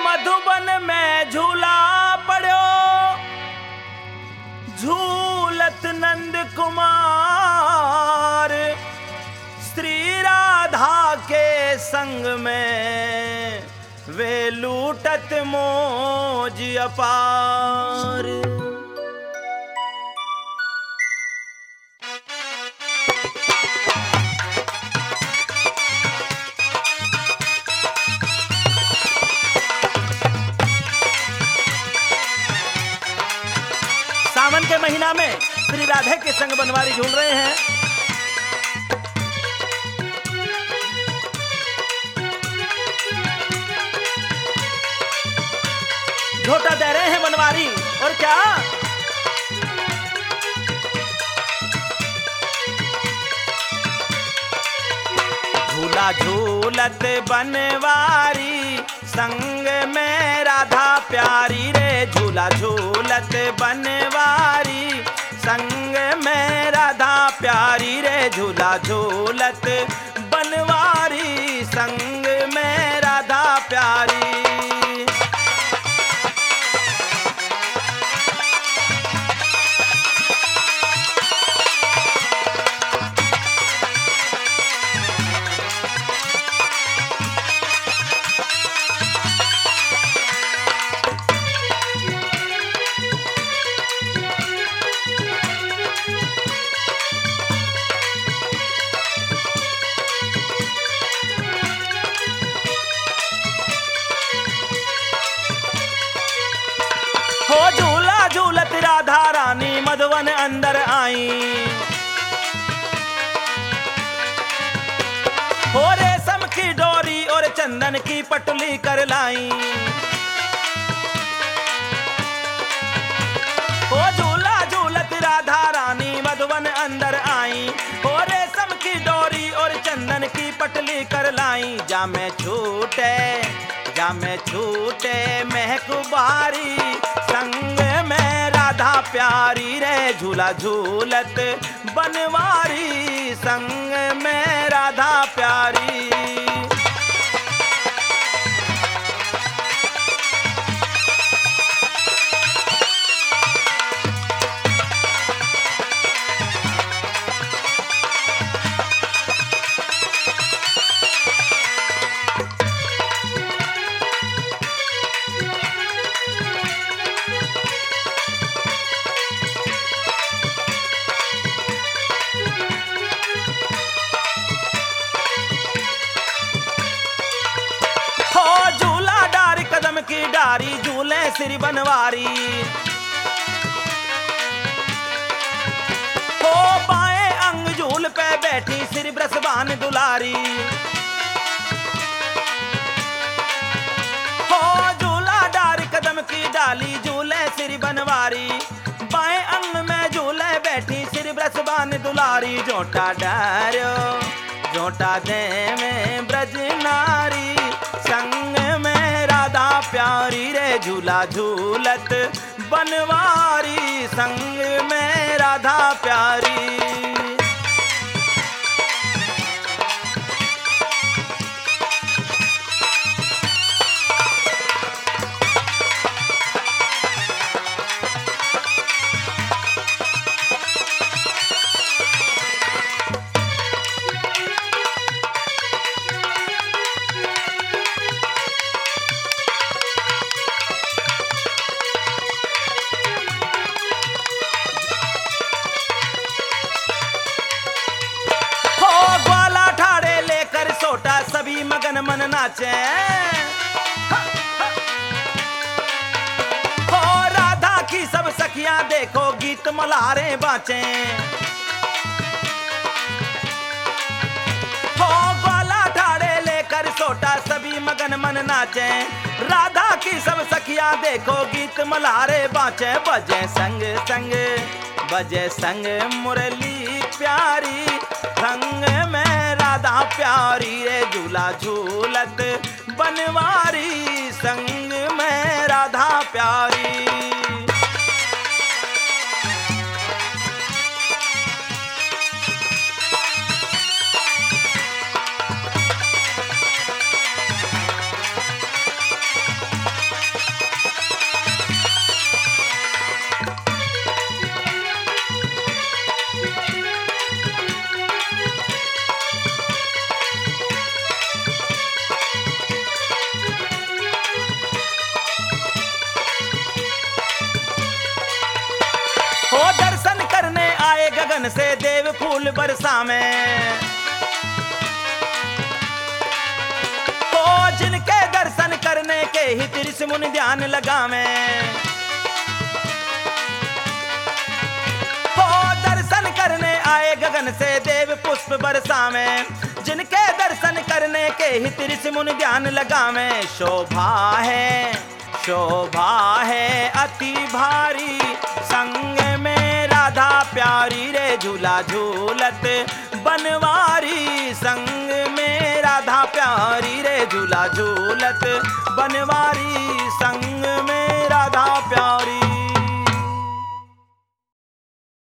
मधुबन में झूला पड़ो, झूलत नंद कुमार श्री राधा के संग में वे लूटत मौज अपार। सावन के महीना में श्री राधे के संग बनवारी झूल रहे हैं। झोटा दे रहे हैं बनवारी और क्या झूला झूलत बनवारी संग में राधा प्यारी रे। झूला झूलत बनवारी संग में राधा प्यारी रे। झूला झूलत बनवारी संग में राधा प्यारी। हो झूला झूलत राधा रानी मधुवन अंदर आई। हो रेशम की डोरी और चंदन की पटुली कर लाई। हो झूला झूलत राधा रानी मधुवन अंदर आई। हो रेशम की डोरी और चंदन की पटली कर लाई। जा मैं छूटे महकुबारी संग में राधा प्यारी रे। झूला झूलत बनवारी संग में राधा प्यारी। की डारी झूले श्री बनवारी। हो बाएं अंग झूल पे बैठी श्री ब्रसबान दुलारी। हो झूला डारी कदम की डाली झूले श्री बनवारी। बाएं अंग में झूले बैठी श्री ब्रसबान दुलारी। जोटा डारो जोटा दे में ब्रज नारी संग में राधा प्यारी रे। झूला झूलत बनवारी संग में राधा प्यारी। सभी मगन मन नाचे। हो राधा की सब सखियां देखो गीत मल्हारे बाचे। हो ग्वाला ठाड़े लेकर सोटा सभी मगन मन नाचे। राधा की सब सखियां देखो गीत मल्हारे बाचे। बजे संग संग बजे संग मुरली प्यारी संग में राधा प्यारी रे। झूला झूलत बनवारी संग में राधा प्यारी। गगन से देव फूल बरसावे। हो जिनके दर्शन करने के हित ऋषि मुनि ध्यान लगावे। हो दर्शन करने आए गगन से देव पुष्प बरसावे। जिनके दर्शन करने के हित ऋषि मुनि ध्यान लगावे। शोभा है अति भारी संग में राधा प्यारी रे। झूला झूलत बनवारी संग में राधा प्यारी रे। झूला झूलत बनवारी संग